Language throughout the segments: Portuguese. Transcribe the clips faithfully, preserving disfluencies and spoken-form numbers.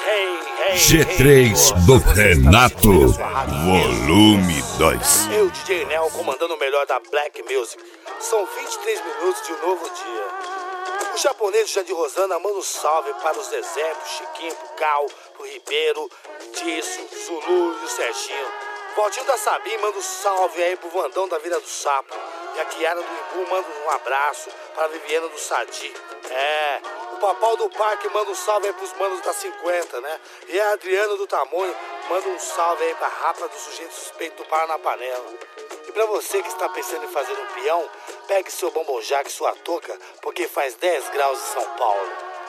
G três do Renato, volume dois. Eu, D J Nel, comandando o melhor da Black Music. São vinte e três minutos de um novo dia. O japonês Jandir Rosana manda um salve para os Zezé, pro Chiquinho, pro Cal, pro Ribeiro, Tício, Zulu e o Serginho. Valtinho da Sabim manda um salve aí pro Vandão da Vila do Sapo. E a Kiara do Imbu manda um abraço para a Viviana do Sadi. É, o Papau do Parque manda um salve aí pros manos da cinquenta, né? E a Adriana do Tamonho manda um salve aí pra Rapa do Sujeito Suspeito do Para na Panela. E pra você que está pensando em fazer um peão, pegue seu bombonjac e sua touca, porque faz dez graus em São Paulo.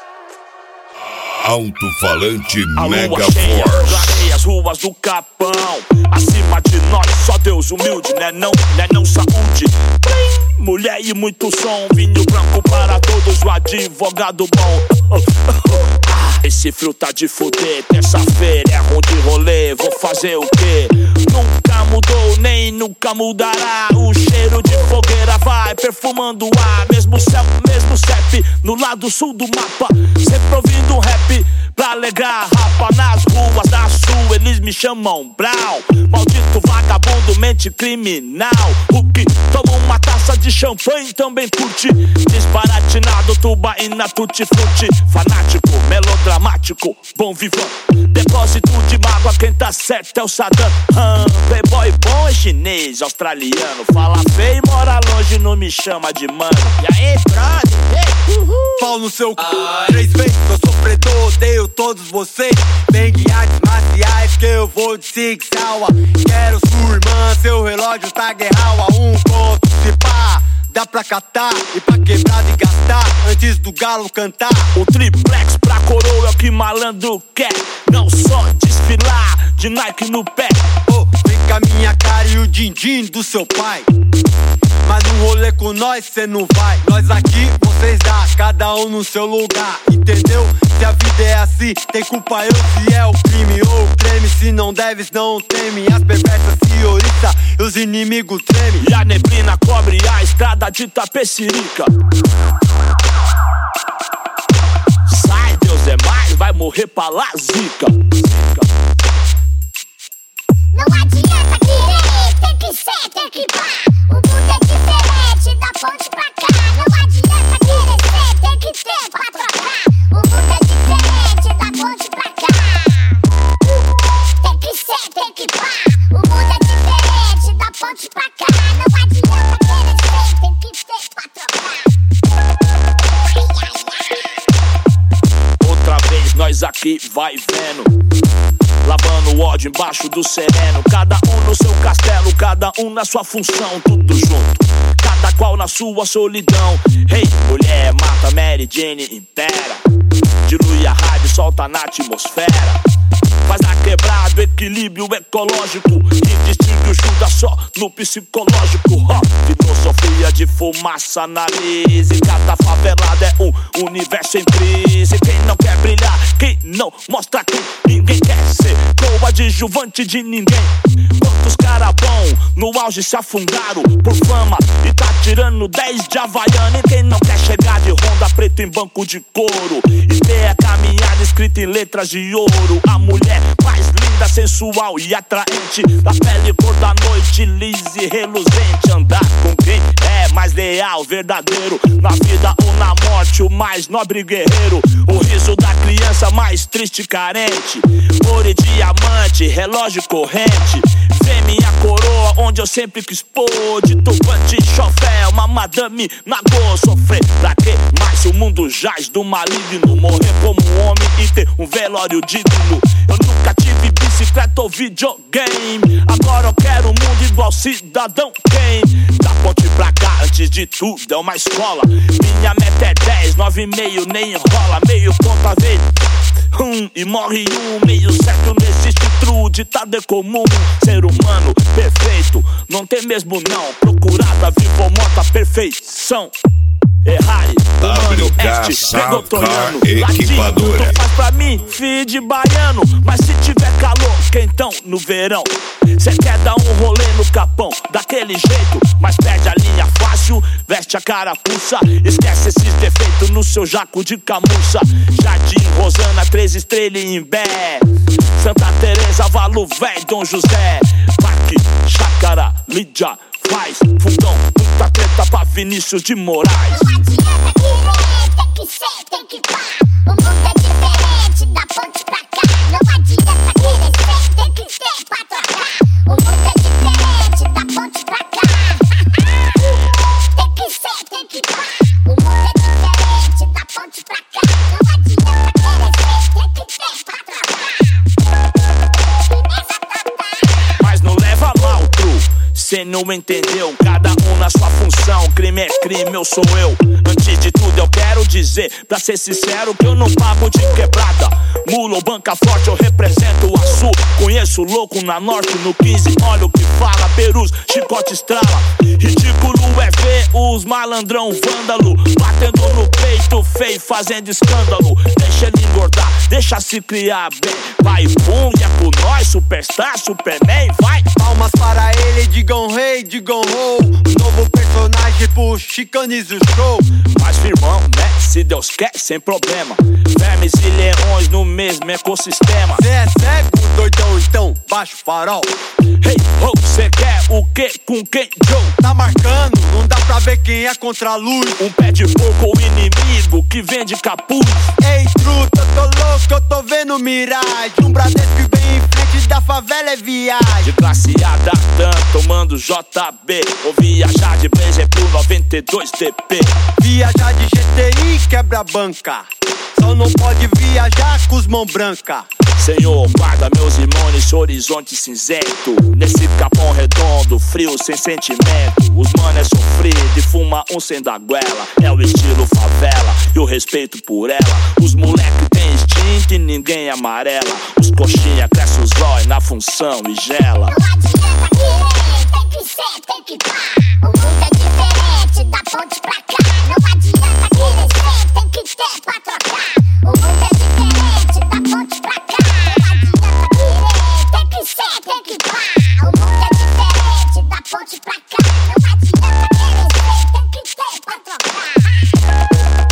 Alto-falante A Mega lua cheia Force. clareia as ruas do Capão. Acima de nós, só Deus humilde, né não, né não saúde. Mulher e muito som, vinho branco para todos, o advogado bom. Ah, esse frio tá de fuder, terça-feira é ruim de rolê, vou fazer o quê? Nunca mudou, nem nunca mudará. O cheiro de fogueira vai perfumando o ar. Mesmo céu, mesmo C E P, no lado sul do mapa. Sempre ouvindo um rap pra alegrar rapa. Nas ruas da sul eles me chamam Brown. Maldito vagabundo, mente criminal. O que toma uma taça de champanhe também curte. Disparatinado, tubaína, tutti-frutti. Fanático, melodramático, bom vivão. Depósito de mágoa, quem tá certo é o Saddam. hum, Playboy bom é chinês, australiano. Fala feio e mora longe, não me chama de mano. E aí, brother? Hey, uhul. Pau no seu c... Três vezes eu sou predador, odeio todos vocês. Vem de artes marciais que eu vou de Six Hour. Quero sua irmã, seu relógio tá guerral a um ponto, se pá. Dá pra catar e pra quebrar e gastar antes do galo cantar. O triplex pra coroa é o que malandro quer. Não só desfilar de Nike no pé. Oh, fica a minha cara e o din-din do seu pai. Mas no rolê com nós cê não vai. Nós aqui, vocês lá, cada um no seu lugar. Entendeu? Se a vida é assim, tem culpa eu se é o crime ou o creme. Se não deves, não teme. As perversas se oriçam e os inimigos tremem. E a neblina cobre a estrada de Tapecirica. Sai, Deus é mais, vai morrer pra lá, zica. Não adianta querer, tem que ser, tem que pá. O mundo é diferente, da ponte pra cá. Não adianta querer ser, tem que ter pra trocar. O mundo é diferente, da ponte pra cá. Tem que ser, tem que pá. O mundo é diferente, da ponte pra cá. Não adianta querer ser, tem que ter pra trocar. Outra vez nós aqui vai vendo. Lavando o ódio embaixo do sereno. Cada um no seu castelo, cada um na sua função. Tudo junto, cada qual na sua solidão. Hey, mulher, mata Mary Jane, impera. Dilui a rádio, solta na atmosfera. Faz a quebrada, equilíbrio ecológico. E distingue o Judas só no psicológico. oh, Filosofia de fumaça na lise. Cada favelada é um universo em crise. Quem não quer brilhar, quem não mostra quem ninguém quer ser coadjuvante de ninguém. Quantos cara bom no auge se afundaram por fama e tá tirando dez de Havaiana. E quem não quer chegar de Honda preto em banco de couro e ter a caminhada escrita em letras de ouro. A mulher mais linda, sensual e atraente, da pele cor da noite, lisa e reluzente. Andar com quem é mais leal, verdadeiro, na vida ou na morte, o mais nobre guerreiro. O riso da criança mais triste e carente. Ouro e diamante, relógio corrente. Vê minha coroa onde eu sempre quis pôr. De turbante, chofé, uma madame na goa. Sofrer pra quê? Mas se o mundo jaz do maligno, morrer como um homem e ter um velório digno. Eu nunca tive bicicleta ou videogame. Agora eu quero um mundo igual Cidadão Kane. Da ponte pra cá, antes de tudo, é uma escola. Minha meta é dez, nove e meio, nem enrola. Meio ponto a vez, hum, e morre um. Meio certo, não existe true, ditado é comum. Ser humano perfeito, não tem mesmo não. Procurada, viva ou morta, perfeição. Errare, humano, este, pegotoriano, Equipadora. latino, faz pra mim, filho de baiano. Mas se tiver calor, quentão no verão. Cê quer dar um rolê no capão daquele jeito, mas perde a linha fácil, veste a carapuça. Esquece esses defeitos no seu jaco de camuça. Jardim Rosana, três estrelas em Imbé, Santa Teresa, Valo Véi, Dom José, Parque, Chácara, Lídia, faz fundão, muita treta pra Vinícius de Moraes. Não adianta querer, tem que ser, tem que pá. O mundo é diferente, da ponte pra cá. Não adianta querer ser, tem que ter pra trocar. O mundo é diferente, da ponte pra cá. Tem que ser, tem que pá. O mundo é diferente, da ponte pra cá. Não adianta querer ser, tem que ter pra trocar. Firmeza total. Mas não leva mal, tru, cê não entendeu. Cada um na sua função, crime é crime, eu sou eu. Antes de tudo eu quero dizer, pra ser sincero, que eu não pago de quebrada. Mula ou banca forte, eu represento o Açu. Conheço louco na norte, no quinze, olha o que fala. Perus, chicote estrala. Ridículo é ver os malandrão vândalo batendo no peito feio, fazendo escândalo. Deixa ele engordar, deixa se criar bem. Vai, bum, e é por nós, superstar, superman, vai. Palmas para ele, digam rei, digam ho. Novo personagem pro Chicanes o show. Mas firmão, né? Se Deus quer, sem problema. Vermes e leões no mesmo ecossistema. Cê é cego, doidão, então baixa o farol. Hey, ho, cê quer o que com quem, Joe? Tá marcando, não dá pra ver quem é contra a luz. Um pé de porco ou inimigo que vende capuz. Ei, truta, eu tô louco, eu tô vendo miragem. Um Bradesco que vem em frente da favela é viagem. De classe A da Dan, tomando J B. Ou viajar de Blazer pro noventa e dois D P. Viajar de G T I quebra a banca. Só não pode viajar com os mão branca. Senhor, guarda meus irmãos nesse horizonte cinzento. Nesse capão redondo, frio, sem sentimento. Os mano é sofrido e fuma um sem dar goela. É o estilo favela e o respeito por ela. Os moleque tem instinto e ninguém amarela. Os coxinha cresce os olhos na função e gela. Não adianta querer, tem que ser, tem que pá. O mundo é diferente, da ponte pra cá. Não adianta querer ser, tem que ter pra trocar. O mundo é diferente, da ponte pra cá. Não adianta querer, tem que ser, tem que pá. O mundo é diferente, da ponte pra cá. Não adianta querer ser, tem que ter pra trocar.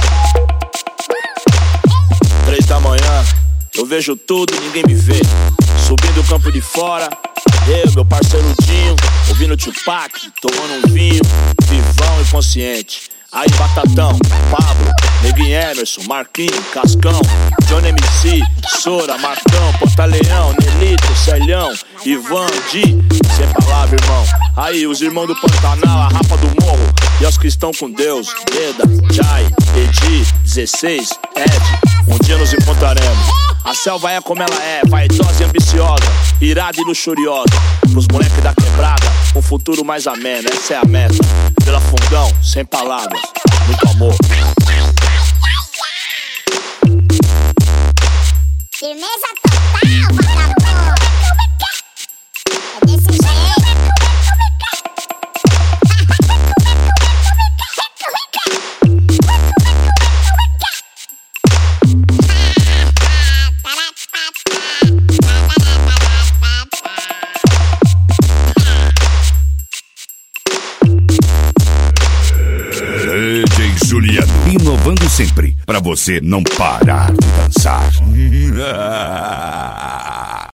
Três da manhã, eu vejo tudo e ninguém me vê. Subindo o campo de fora, eu, meu parceiro Dinho, ouvindo Tupac, tomando um vinho, vivão e consciente. Aí Batatão, Pablo, Neguinho Emerson, Marquinhos, Cascão, Johnny M C, Sora, Marcão, Pantaleão, Nelito, Celhão, Ivan, Di, sem palavra, irmão. Aí os irmãos do Pantanal, a Rapa do Morro, e os que estão com Deus, Eda, Jai, Edi, dezesseis, Ed, um dia nos encontraremos. A selva é como ela é, vaidosa e ambiciosa, irada e luxuriosa. Pros moleque da quebrada, um futuro mais ameno, essa é a meta. Pela Fundão, sem palavras, muito amor. Firmeza total, vagabundo. É desse jeito. D J Juliano, inovando sempre, pra você não parar de dançar.